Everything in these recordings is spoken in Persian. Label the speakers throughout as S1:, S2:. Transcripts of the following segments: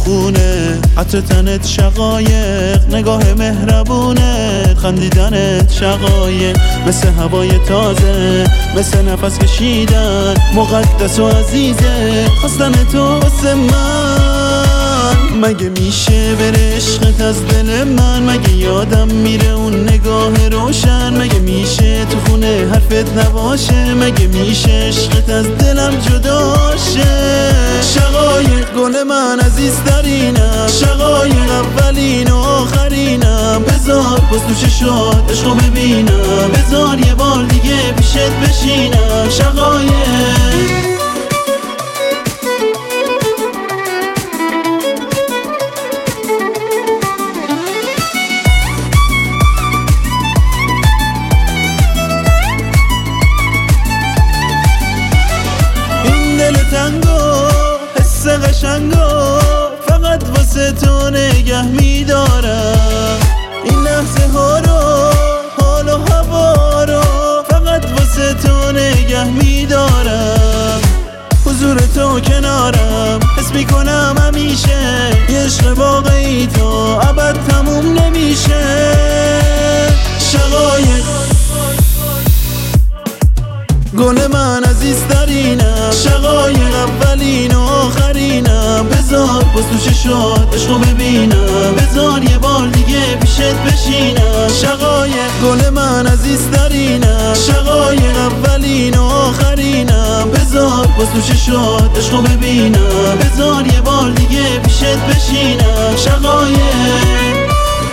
S1: خونه، عطر تنت شقایق، نگاه مهربونت، خندیدنت شقایق، مثل هوای تازه، مثل نفس کشیدن، مقدس و عزیزه، خواستن تو واسه من. مگه میشه بره عشقت از دل من؟ مگه یادم میره اون نگاه روشن؟ مگه میشه تو خونه حرفت نباشه؟ مگه میشه عشقت از دلم جدا شه؟ شقایق گل من عزیزترینم، شقایق اولین و آخرینم، بذار باز تو چشات عشقو ببینم، بذار یه بار دیگه پیشت بشینم. شقایق تنگو حس قشنگو فقط واسه تو نگه میدارم، این لحظه ها رو حال و هوا رو فقط واسه تو نگه میدارم، حضور تو کنارم حس میکنم همیشه، یه عشق واقعی تو ابد تموم نمیشه. شقایق گل من عزیزترینم، شقایق اولین و آخرینم، بذار باز تو چشات عشقو ببینم، بذار یه بار دیگه پیشت بشینم. شقایق گل من عزیزترینم، شقایق اولین و آخرینم، بذار باز تو چشات عشقو ببینم، بذار یه بار دیگه پیشت بشینم. شقایق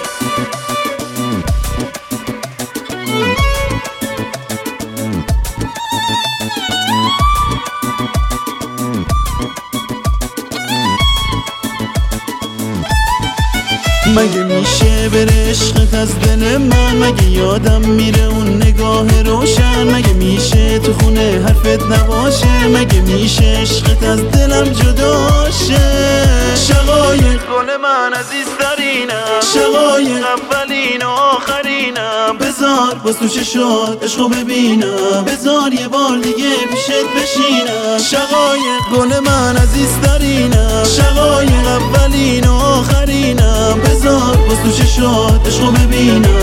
S1: مگه میشه بره عشقت از دل من؟ مگه یادم میره اون نگاه روشن؟ مگه میشه تو خونه حرفت نباشه؟ مگه میشه عشقت از دلم جدا شه؟ شقایق گل من عزیزترینم، شقایق اولین و آخرینم، بذار باز تو چشات عشقو ببینم، بذار یه بار دیگه پیشت بشینم. شقایق گل من عزیزترینم، شقایق اولین و آخرینم، بذار باز تو چشات عشقو ببینم،